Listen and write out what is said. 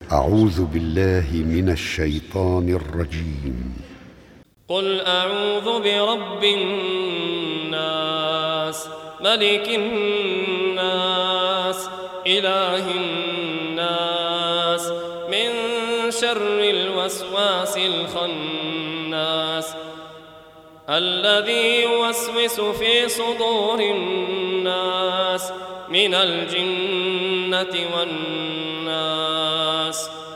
أعوذ بالله من الشيطان الرجيم. قل أعوذ برب الناس ملك الناس إله الناس من شر الوسواس الخناس الذي يوسوس في صدور الناس من الجنة والناس.